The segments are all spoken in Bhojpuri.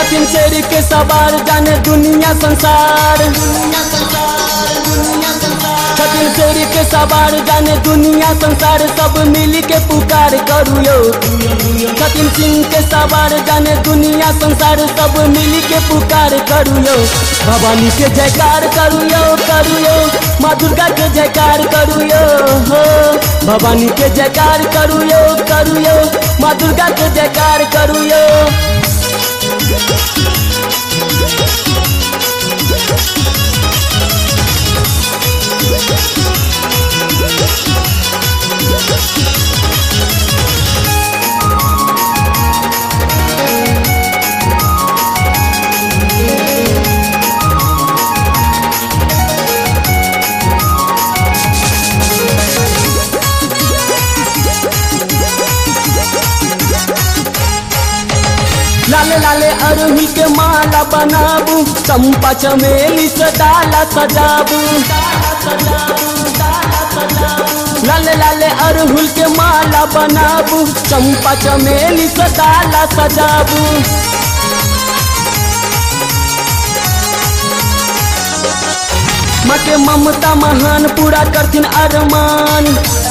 छथिन शेर के सवार जाने दुनिया संसार, छथिन शेर के सवार जाने दुनिया संसार, सब मिली के पुकार करू यो। छथिन सिंह के सवार जाने दुनिया संसार, सब मिली के पुकार करू यो। भवानी के जयकार करू यो, करू यो। माँ दुर्गा के जयकार करू यो हो, भवानी के जयकार करू यो, करू यो। माँ दुर्गा के जयकार करू यो। लाले लाले अरहुल के माला बनाबू, चंपा चमेली से डाला सजाबू। लाले लाले अरहुल के माला बनाबू, चंपा चमेली से डाला सजाबू। माँ के ममता महान पूरा करथिन अरमान,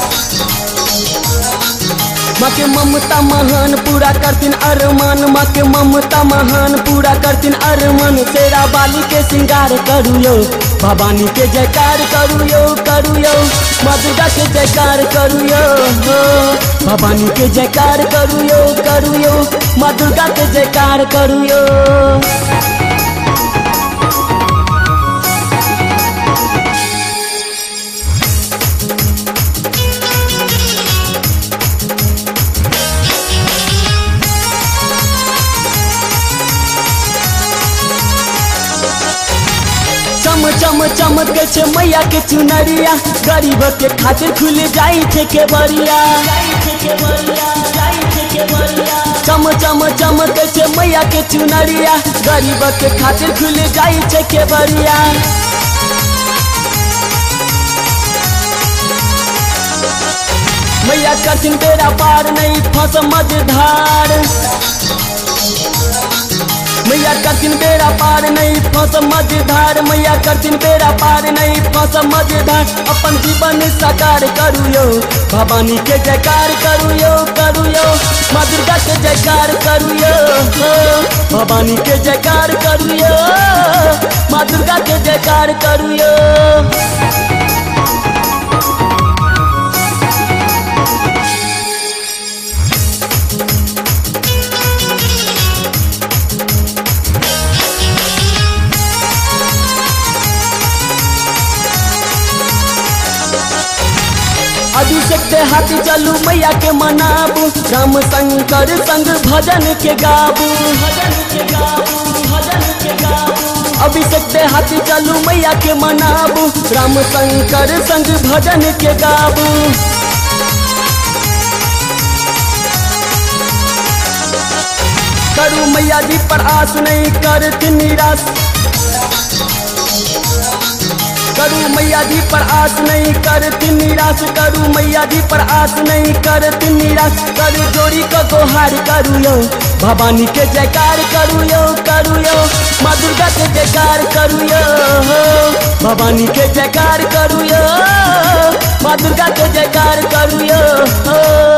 माँ के ममता महान पूरा करथिन अरमान, माँ के ममता महान पूरा करथिन अरमान। तेरा बाली के श्रृंगार करू यो, भवानी के जयकार करू यो, करू यो। माँ दुर्गा के जयकार करू यो हो, भवानी के जयकार करू यो, करू यो। माँ दुर्गा के जयकार करू यो। चम चमके छे मैया के चुनरिया, गरीब के खातिर खुल जाई छे केवरिया। चम चम चमके छे मैया के चुनरिया, गरीब के खातिर खुल जाई छे केवरिया। मैया करथिन बेड़ा पार नहीं फंस मझधार, मैया करथिन बेड़ा पार नहीं फंस मझधार, मैया करथिन बेड़ा पार नहीं फंस मझधार। अपन जीवन साकार करू यो, भवानी के जयकार करू यो, करू यो। माँ दुर्गा के जयकार करू यो हो, भवानी के जयकार करू यो। माँ दुर्गा के जयकार करू यो। अभिषेक से हाथी चलू मैया के मनाबू, राम शंकर संग भजन के गाबू, भजन के गाबू, भजन के गाबू। अभिषेक से हाथी चलू मैया के मनाबू, राम शंकर संग भजन के गाबू। करू मैया जी पर आस नहीं करती निराश, करू मैया जी पर आस नहीं करती निराश, करू मैया जी पर आस नहीं करती निराश। कर जोड़ी का गोहार करू यो, भवानी के जयकार करू यो, करू यो। माँ दुर्गा के जयकार करू यो हो, भवानी के जयकार करू यो। माँ दुर्गा के जयकार करू यो हो।